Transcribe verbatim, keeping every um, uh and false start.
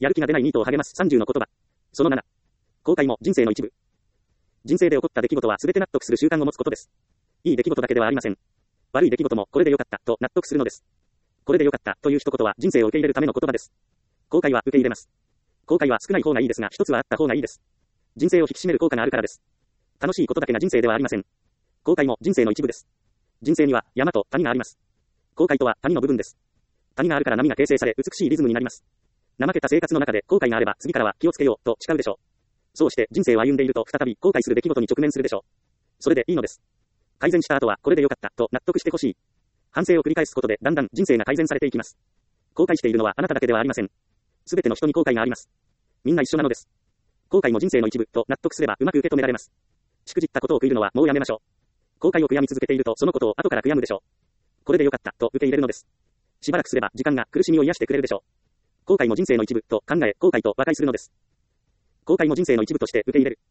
やる気が出ないニートを励ますさんじゅうの言葉。そのなな。後悔も人生の一部。人生で起こった出来事は全て納得する習慣を持つことです。いい出来事だけではありません。悪い出来事もこれでよかったと納得するのです。これでよかったという一言は人生を受け入れるための言葉です。後悔は受け入れます。後悔は少ない方がいいですが一つはあった方がいいです。人生を引き締める効果があるからです。楽しいことだけが人生ではありません。後悔も人生の一部です。人生には山と谷があります。後悔とは谷の部分です。谷があるから波が形成され美しいリズムになります。怠けた生活の中で後悔があれば次からは気をつけようと誓うでしょう。そうして人生を歩んでいると再び後悔する出来事に直面するでしょう。それでいいのです。改善した後はこれでよかったと納得してほしい。反省を繰り返すことでだんだん人生が改善されていきます。後悔しているのはあなただけではありません。すべての人に後悔があります。みんな一緒なのです。後悔も人生の一部と納得すればうまく受け止められます。しくじったことを悔いるのはもうやめましょう。後悔を悔やみ続けているとそのことを後から悔やむでしょう。これでよかったと受け入れるのです。しばらくすれば時間が苦しみを癒してくれるでしょう。後悔も人生の一部と考え後悔と和解するのです。後悔も人生の一部として受け入れる。